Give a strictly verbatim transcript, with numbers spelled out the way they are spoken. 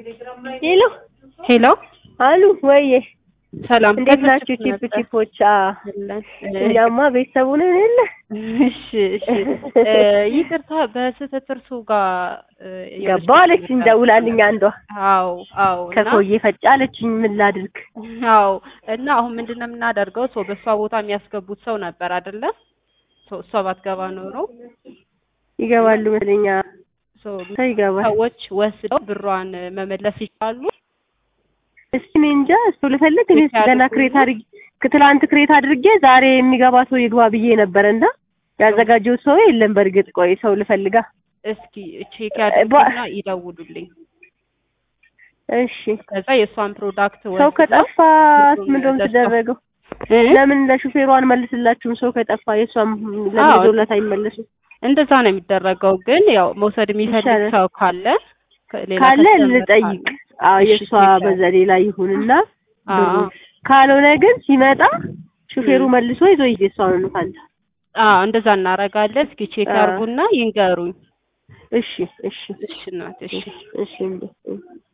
ሄሎ ሄሎ አሉ ወይ ሰላም እንዴት ናችሁ? ቺፕ ቺፖች እኛማ ቤተሰቡ ነን አይደል? እሺ እሺ ይቅርታ በስህተት እርሱ ጋር ገባሁ አለችኝ ደውላልኝ አንዷ። አዎ አዎ ከኮዬ ፈጫለችኝ ምን ላድርግ? አዎ እና አሁን ምንድነው የምናደርገው? ሰው በሷ ቦታ የሚያስገቡት ሰው ነበር አይደለ? ሰው እሷ ባትገባ ኖሮ ይገባሉ መለኛ ሰው ይገባል። ሰዎች ወስደው ብሯን መመለስ ይችላሉ። እስኪ እንጃ እሱ ልፈልግ እኔ ገና ክሬት አድርጌ ከትላንት ክሬት አድርጌ ዛሬ የሚገባ ሰው ይግባ ብዬ ነበርና ያዘጋጀው ሰው የለም። በርግጥ ቆይ ሰው ልፈልጋ እስኪ ቼክ ያድርጉና ይደውሉልኝ። እሺ ከዛ የሷን ፕሮዳክት ወስደው ሰው ከጠፋ ምንድነው ተደረገው? ለምን ለሹፌሯን መልስላችሁም ሰው ከጠፋ የሷም ለሚዞላት አይመለሱ? እንደዛ ነው የሚደረገው። ግን ያው መውሰድ የሚፈልግ ሰው ካለ ካለ ልጠይቅ። አዎ የሷ በዘሌ ላይ ይሁንና ካልሆነ ግን ሲመጣ ሹፌሩ መልሶ ይዞ ይደሳው ነው ካለ አዎ እንደዛ እናረጋለን። እስኪ ቼክ አድርጉና ይንገሩኝ። እሺ እሺ እሺ እናት እሺ እሺ